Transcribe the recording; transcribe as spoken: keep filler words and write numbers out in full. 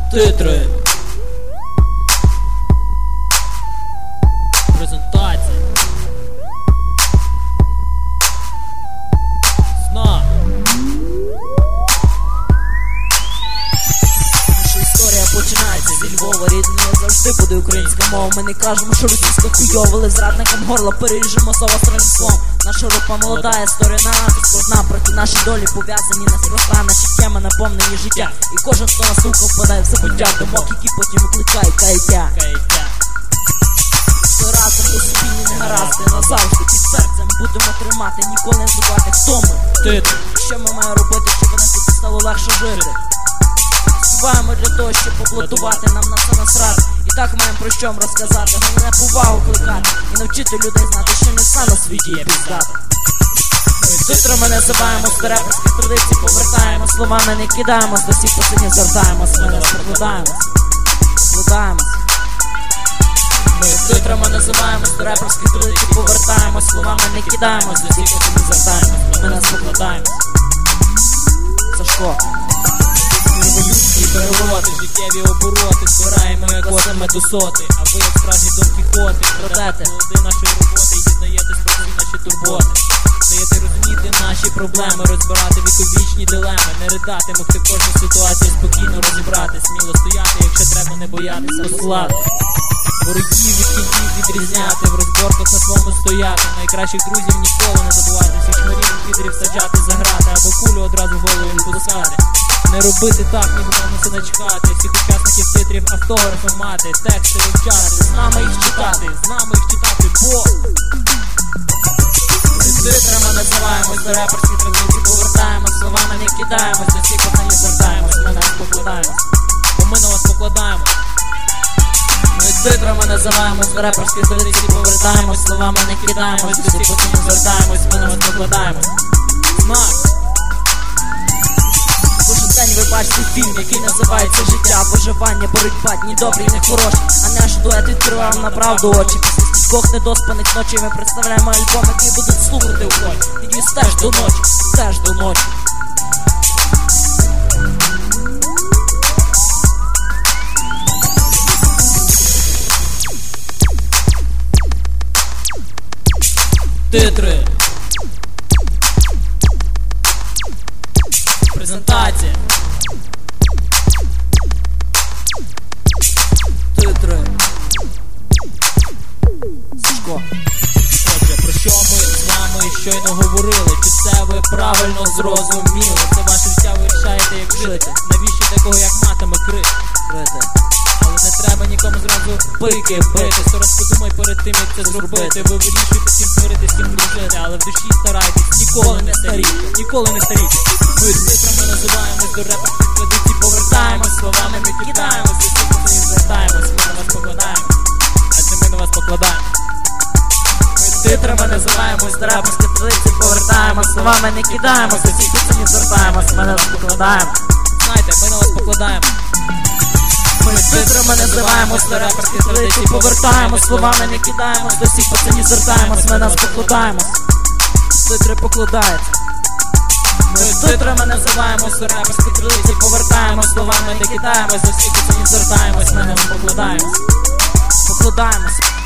Титри. Презентація. Сна. Наша історія починається зі Львова, рідною завжди буде українська мова. Ми не кажемо, що російська хуйова, але зрадникам горло переріжемо сова странством. Наша Європа молода, історія на нас складна, проти наші долі пов'язані неспроста. Наші теми наповнені життя, і кожен, хто на сука впадає в забуття думок, які потім викликають каяття. Ми разом у спільні негаразди, назавжди під серцем будемо тримати, ніколи не забувати, хто ми. Титри. Що ми маємо робити, щоб нас тут стало легше жити? Співаємо для того, щоб поплатувати, нам на це насрати. І так маємо про що розказати, головне повагу кликати і навчити людей знати, що не все на світі є піздати. Ми титрами називаємо старе реперські традиції, повертаємо словами, не кидаємось, до всіх пацанів звертаємось, ми не спокладаємось, складаємось. Ми титрами називаємо старе реперські традиції, повертаємось, словами, не кидаємось, до всіх пацанів звертаємось, ми не спокладаємось. Сашко. Революції, перевороти, життєві обороти, збираємо як осами до соти, а ви як справжні Дон Кіхоти, крадете плоди нашої роботи і дізнаєтесь про всі наші турботи. Даєте розуміти наші проблеми, розбирати віковічні дилеми, не ридати, могти кожну ситуацію спокійно розібрати, сміло стояти, якщо треба, не боятися послати. Ворогів від кінців відрізняти, в розборках на своєму стояти, найкращих друзів ніколи не забувати, всіх шмарів і підрів саджати за грати, або кулю одразу в голову їм пускати. Не робити так, нікому на це начхати, всіх учасників титрів автографи мати, тексти вивчати, з нами їх читати, з нами їх читати, бо ми титрами називаємось, до реперські традиції повертаємось, словами не кидаємось, до всіх пацанів звертаємось, ми на вас покладаємось, бо ми на вас покладаємось. Ми титрами називаємось, до реперські традиції повертаємось, словами не кидаємось, до всіх пацанів звертаємось, ми на вас покладаємось. Знак. Кожен день ви бачите фільм, який називається життя, виживання, боротьба, дні добрі і не хороші. А наш дует відкривав на правду очі. Після стількох недоспаних ночей ми представляємо альбом, який будуть слухати в хой. Тоді стеж до ночі, стеж до ночі. Титри. Презентація. Титри. Сашко. Отже, про що ми з вами щойно говорили? Чи все ви правильно зрозуміли? Це ваше життя, ви вирішаєте, як жити. Навіщо такого, як матами крити? Але не треба нікому зразу пики бити. Сто раз подумай перед тим, як це зробити. Ви вирішуєте, з ким творити, з ким дружити, але в душі старайтесь, ніколи не старійте, ніколи не старійте. Ми з титрами називаємось, до реперських традицій повертаємось, словами не кидаємось, до всіх пацанів звертаємось, ми на вас покладаємо, адже ми на вас покладаємо. Ми з титрами називаємось, до реперських традицій повертаємось, словами не кидаємось, до всіх пацанів звертаємось, ми на вас покладаємо. Знаєте, ми на вас покладаємо. Ми з титрами називаємось, до реперських традицій повертаємось, словами не кидаємось, до всіх пацанів звертаємось, ми нас покладаємось. Титри покладаються. Ми з титрами називаємось, до реперських традицій повертаємось, словами не кидаємось, до всіх пацанів звертаємось, ми нас покладаємось. Покладаємось.